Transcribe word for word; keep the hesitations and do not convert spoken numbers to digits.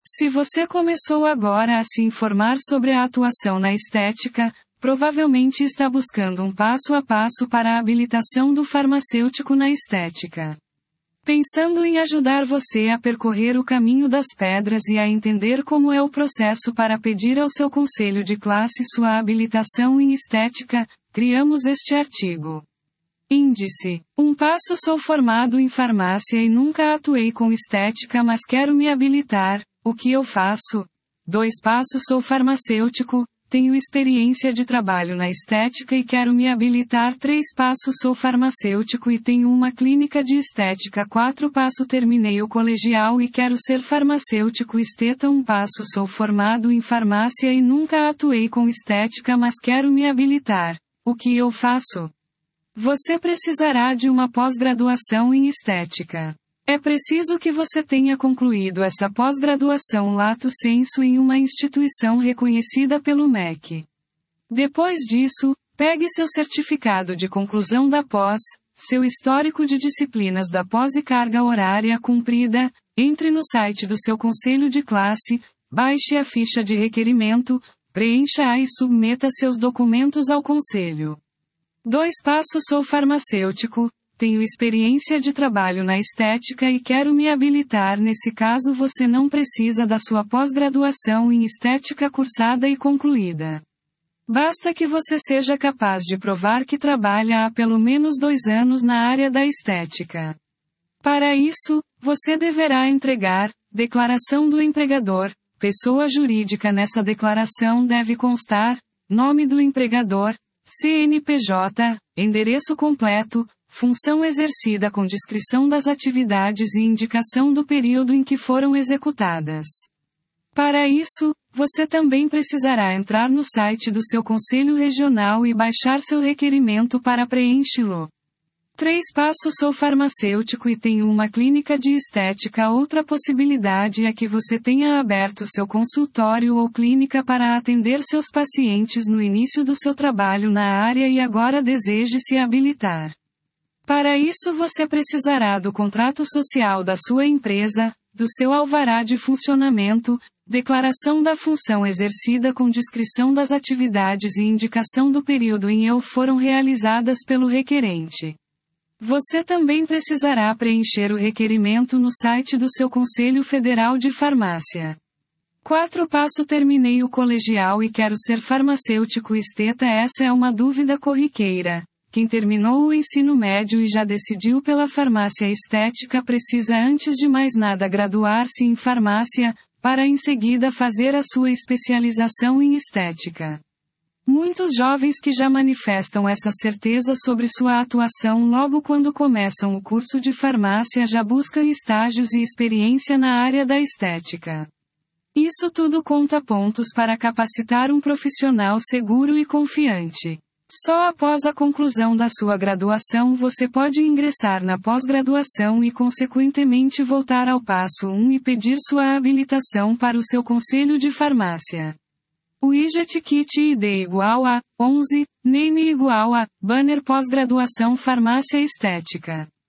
Se você começou agora a se informar sobre a atuação na estética, provavelmente está buscando um passo a passo para a habilitação do farmacêutico na estética. Pensando em ajudar você a percorrer o caminho das pedras e a entender como é o processo para pedir ao seu conselho de classe sua habilitação em estética, criamos este artigo. Índice. Um passo: sou formado em farmácia e nunca atuei com estética, mas quero me habilitar. O que eu faço? Dois passos: sou farmacêutico, tenho experiência de trabalho na estética e quero me habilitar. Três passos: sou farmacêutico e tenho uma clínica de estética. Quatro passos: terminei o colegial e quero ser farmacêutico esteta. Um passo: sou formado em farmácia e nunca atuei com estética, mas quero me habilitar. O que eu faço? Você precisará de uma pós-graduação em estética. É preciso que você tenha concluído essa pós-graduação lato sensu em uma instituição reconhecida pelo M E C. Depois disso, pegue seu certificado de conclusão da pós, seu histórico de disciplinas da pós e carga horária cumprida, entre no site do seu conselho de classe, baixe a ficha de requerimento, preencha-a e submeta seus documentos ao conselho. Dois passos: sou farmacêutico, tenho experiência de trabalho na estética e quero me habilitar. Nesse caso você não precisa da sua pós-graduação em estética cursada e concluída. Basta que você seja capaz de provar que trabalha há pelo menos dois anos na área da estética. Para isso, você deverá entregar declaração do empregador, pessoa jurídica. Nessa declaração deve constar nome do empregador, C N P J, endereço completo, função exercida com descrição das atividades e indicação do período em que foram executadas. Para isso, você também precisará entrar no site do seu conselho regional e baixar seu requerimento para preenchê-lo. Três passos: sou farmacêutico e tenho uma clínica de estética. Outra possibilidade é que você tenha aberto seu consultório ou clínica para atender seus pacientes no início do seu trabalho na área e agora deseje se habilitar. Para isso você precisará do contrato social da sua empresa, do seu alvará de funcionamento, declaração da função exercida com descrição das atividades e indicação do período em que foram realizadas pelo requerente. Você também precisará preencher o requerimento no site do seu Conselho Federal de Farmácia. Quatro passo: terminei o colegial e quero ser farmacêutico esteta. Essa é uma dúvida corriqueira. Quem terminou o ensino médio e já decidiu pela farmácia estética precisa antes de mais nada graduar-se em farmácia, para em seguida fazer a sua especialização em estética. Muitos jovens que já manifestam essa certeza sobre sua atuação logo quando começam o curso de farmácia já buscam estágios e experiência na área da estética. Isso tudo conta pontos para capacitar um profissional seguro e confiante. Só após a conclusão da sua graduação você pode ingressar na pós-graduação e consequentemente voltar ao passo um e pedir sua habilitação para o seu conselho de farmácia. Widget Kit I D igual a onze, Name igual a Banner pós-graduação farmácia estética.